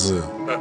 Ебой.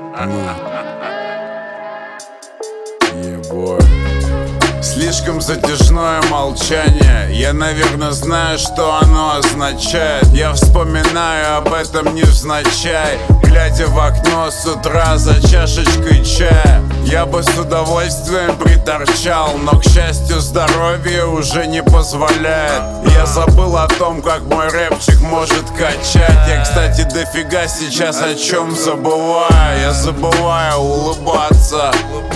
Слишком затяжное молчание. Я, наверное, знаю, что оно означает. Я вспоминаю об этом невзначай, глядя в окно с утра за чашечкой чая. Я бы с удовольствием приторчал, но, к счастью, здоровье уже не позволяет. Я забыл о том, как мой рэпчик может качать. Я, кстати, дофига сейчас о чем забываю. Я забываю улыбаться,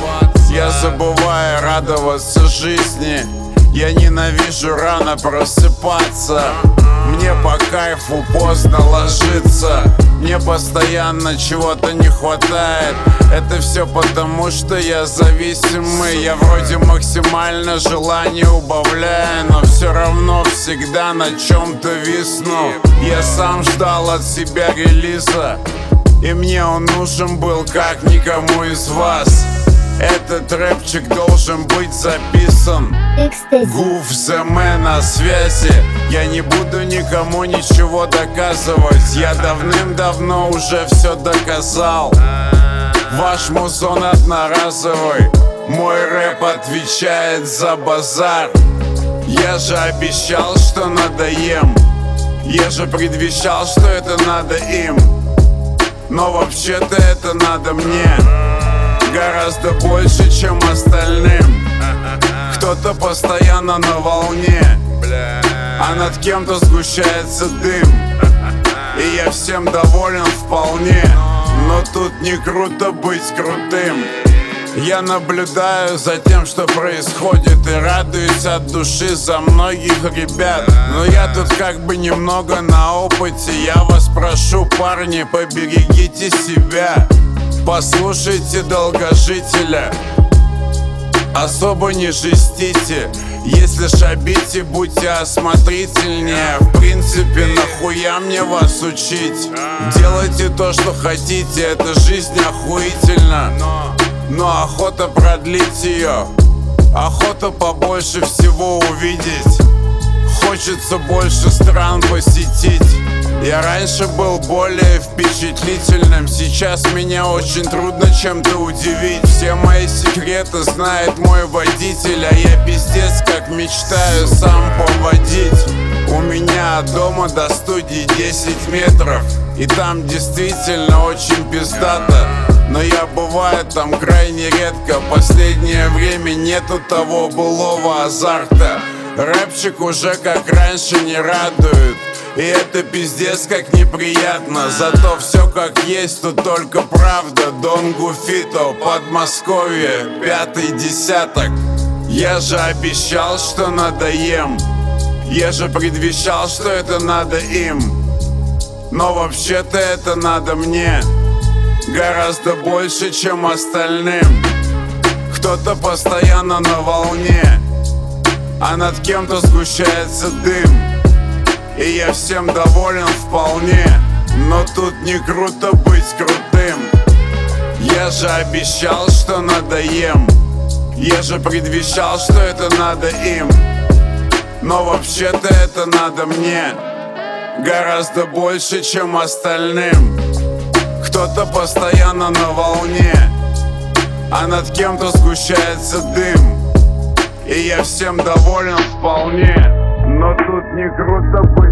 я забываю радоваться жизни. Я ненавижу рано просыпаться. Мне по кайфу поздно ложиться. Мне постоянно чего-то не хватает. Это все потому, что я зависимый. Я вроде максимально желание убавляю, но все равно всегда на чем-то висну. Я сам ждал от себя релиза, и мне он нужен был как никому из вас. Этот рэпчик должен быть записан. Гуф ЗМ на связи. Я не буду никому ничего доказывать. Я давным-давно уже все доказал. Ваш музон одноразовый. Мой рэп отвечает за базар. Я же обещал, что надоем. Я же предвещал, что это надо им. Но вообще-то это надо мне гораздо больше, чем остальным. Кто-то постоянно на волне, а над кем-то сгущается дым. И я всем доволен вполне, но тут не круто быть крутым. Я наблюдаю за тем, что происходит, и радуюсь от души за многих ребят. Но я тут как бы немного на опыте. Я вас прошу, парни, поберегите себя. Послушайте долгожителя, особо не жестите. Если шабите, будьте осмотрительнее. В принципе, нахуя мне вас учить? Делайте то, что хотите, эта жизнь охуительна. Но охота продлить ее, охота побольше всего увидеть. Хочется больше стран посетить. Я раньше был более впечатлительным, сейчас меня очень трудно чем-то удивить. Все мои секреты знает мой водитель, а я пиздец как мечтаю сам поводить. У меня от дома до студии 10 метров, и там действительно очень пиздато. Но я бываю там крайне редко. Последнее время нету того былого азарта. Рэпчик уже как раньше не радует, и это пиздец как неприятно. Зато все как есть, тут только правда. Дон Гуфито, Подмосковье, 5-й десяток. Я же обещал, что надоем. Я же предвещал, что это надо им. Но вообще-то это надо мне гораздо больше, чем остальным. Кто-то постоянно на волне, а над кем-то сгущается дым. И я всем доволен вполне, но тут не круто быть крутым. Я же обещал, что надоем. Я же предвещал, что это надо им. Но вообще-то это надо мне гораздо больше, чем остальным. Кто-то постоянно на волне, а над кем-то сгущается дым. И я всем доволен вполне, но тут не круто быть